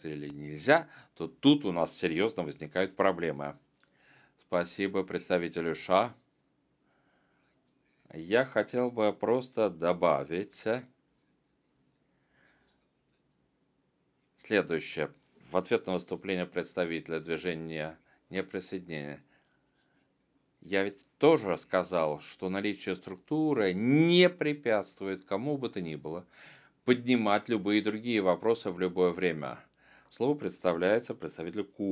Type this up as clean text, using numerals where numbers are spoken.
или нельзя, то тут у нас серьезно возникают проблемы. Спасибо представителю США. Я хотел бы просто добавить следующее. В ответ на выступление представителя движения неприсоединения. Я ведь тоже сказал, что наличие структуры не препятствует кому бы то ни было поднимать любые другие вопросы в любое время. Слово представляется представителю Кубы.